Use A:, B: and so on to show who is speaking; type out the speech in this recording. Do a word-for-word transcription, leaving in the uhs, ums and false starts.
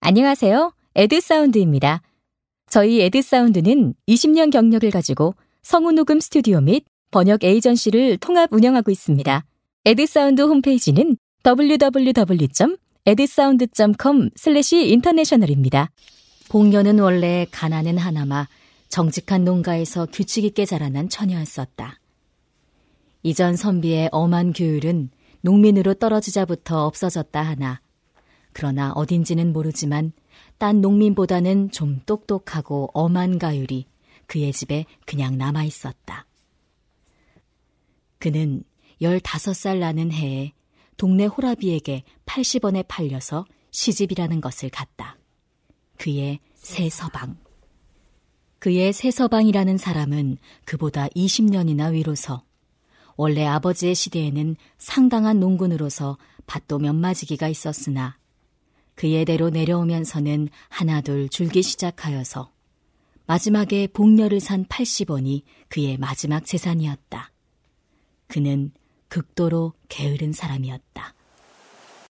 A: 안녕하세요. 에드사운드입니다. 저희 에드사운드는 이십 년 경력을 가지고 성우녹음 스튜디오 및 번역 에이전시를 통합 운영하고 있습니다. 에드사운드 홈페이지는 더블유 더블유 더블유 점 에드사운드 점 컴 슬래시 인터내셔널입니다. 복녀는 원래 가난은 하나마 정직한 농가에서 규칙 있게 자라난 처녀였었다. 이전 선비의 엄한 규율은 농민으로 떨어지자부터 없어졌다 하나, 그러나 어딘지는 모르지만 딴 농민보다는 좀 똑똑하고 엄한 가율이 그의 집에 그냥 남아있었다. 그는 열다섯 살 나는 해에 동네 호라비에게 팔십 원에 팔려서 시집이라는 것을 갔다. 그의 새 서방. 그의 새 서방이라는 사람은 그보다 이십 년이나 위로서 원래 아버지의 시대에는 상당한 농군으로서 밭도 몇 마지기가 있었으나 그의 대로 내려오면서는 하나둘 줄기 시작하여서 마지막에 복녀를 산 팔십 원이 그의 마지막 재산이었다. 그는 극도로 게으른 사람이었다.